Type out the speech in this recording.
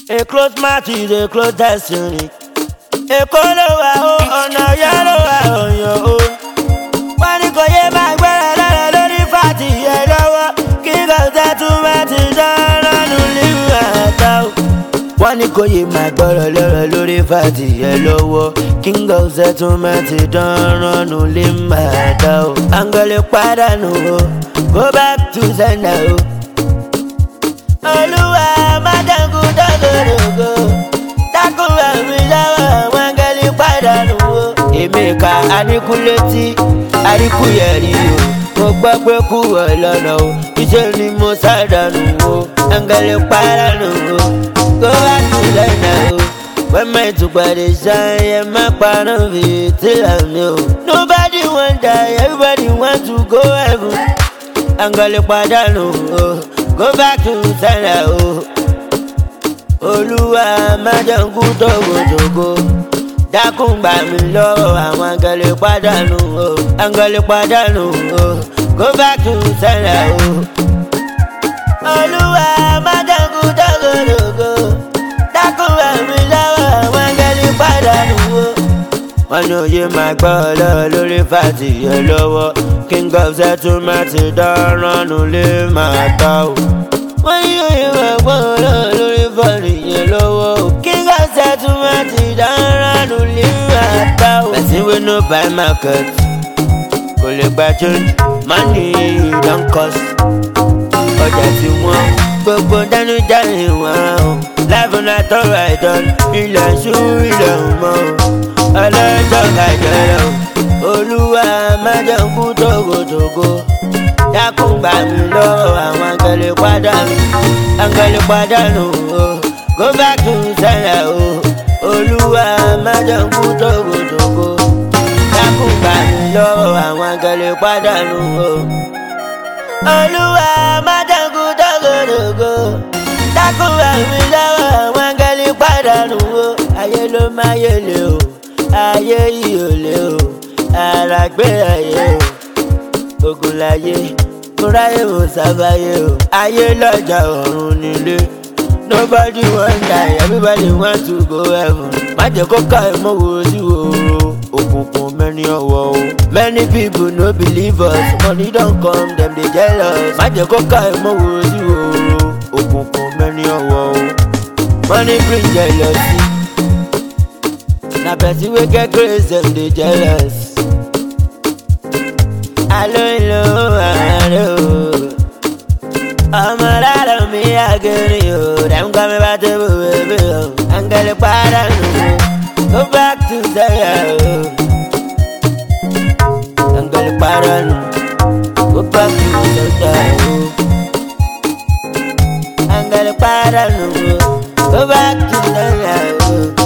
A close match is a close destiny. A color on a yellow on your own. When you go, yeah, my brother, lórí fàtì ẹ lọ́wọ́. King of settlement dáná lórí àtà o. Wọ́n ní kò yé máa gbọ́rọ̀ lọ́rọ̀ lórí fàtì ẹ lọ́wọ́. King of settlement dáná lórí àtà o. Angole pàdánù o, go back to sender o. Olúwa májàngú dọ́gọ́dọ́gọ́. Dákúnwà mi lọ́wọ́ àwọn angẹ́lì pàdánù o. Èmìkà Aníkúlétí, Aríkúyẹ̀rí o. Mo gbọ́ pé kú ọ̀ lọ́nà o. Iṣẹ́ ni mo sádànù o. Angẹ́lì pàdánù o. Go back to sender o. When my two-body shine, yeah, my partner be till I'm new. Nobody want die, everybody want to go heaven. Angole pàdánù o, go back to sender o. Olúwa májàngú dọ́gọ́dọ́gọ́. Dákun gbà mí lọ́wọ́ àwọn angole pàdánù o. Angole pàdánù o, go back to sender o. Olúwa májàngú dọ́gọ́dọ́gọ́. Dákun gbà mí lọ́wọ́ àwọn angele pàdánù o. Wọ́n ní òye máa gbọ́ ọlọ́ọ̀ lórí fàtì ẹ lọ́wọ́. King of settlement dárànù lè máa ta o. Wọ́n ní òye máa gbọ́ ọlọ́ọ̀ lórí fàtì ẹ lọ́wọ́. King of settlement dárànù lè máa ta o. Person wey no buy market kò lè gba change. Money don cost. Ọjà tí wọ́n gbogbo dánú jáde wọ́n o. Life na tọrọ àìdán, ilẹ̀ ṣú ilẹ̀ mọ́ o. Ọlọ́jọ́ kàjọyọ̀ o. Olúwa májàngú dọ́gọ́dọ́gọ́. Dákun gbà mí lọ́wọ́ àwọn angẹ́lì pàdánù. Angẹ́lì pàdánù o, go back to sender o. Olúwa májàngú dọ́gọ́dọ́gọ́. Dákun gbà mí lọ́wọ́ àwọn angẹ́lì pàdánù o. Olúwa májàngú dọ́gọ́dọ́gọ́. Dákun gbà mí lọ́wọ́ àwọn angẹ́lì pàdánù o. Ayé ló máa yẹlẹ o, ayé yìí ò lè o. Àràgbé ayé o, ogun láyé, múráyé mo sábàyé o. Ayé lọ́jà ọ̀run nílé. Nobody want die, everybody want to go heaven. Má jẹ́ kó ká ẹ̀mọ́ wo sí òru. Òkùnkùn mẹ́ni ọwọ́ o. Many people no believe us. Money don come, dem dey jealous. Má jẹ́ kó ká ẹ̀mọ́ wo sí òru. Òkùnkùn mẹ́ni ọwọ́ o. Money bring jealousy. Na person wey get grace dem dey jealous. Alo ilo àárẹ̀ o. Ọmọ rárá mi àgẹ̀rì o. Dem kọ́ mi bá tébù bèbè o. Angẹ́lì pàdánù o. Go back to sender o. Angẹ́lì pàdánù. Go back to sender o. Angẹ́lì pàdánù o. Go back to sender o.